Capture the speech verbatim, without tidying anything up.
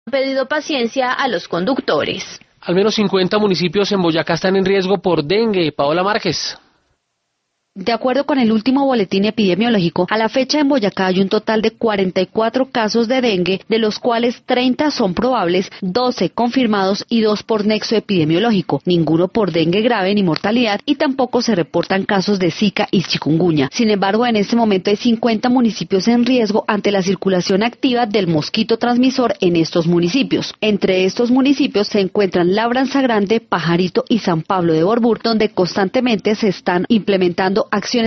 Han pedido paciencia a los conductores. Al menos cincuenta municipios en Boyacá están en riesgo por dengue. Paola Márquez. De acuerdo con el último boletín epidemiológico, a la fecha en Boyacá hay un total de cuarenta y cuatro casos de dengue, de los cuales treinta son probables, doce confirmados y dos por nexo epidemiológico, ninguno por dengue grave ni mortalidad, y tampoco se reportan casos de Zika y chikungunya. Sin embargo, en este momento hay cincuenta municipios en riesgo ante la circulación activa del mosquito transmisor en estos municipios. Entre estos municipios se encuentran Labranza Grande, Pajarito y San Pablo de Borbur, donde constantemente se están implementando acciones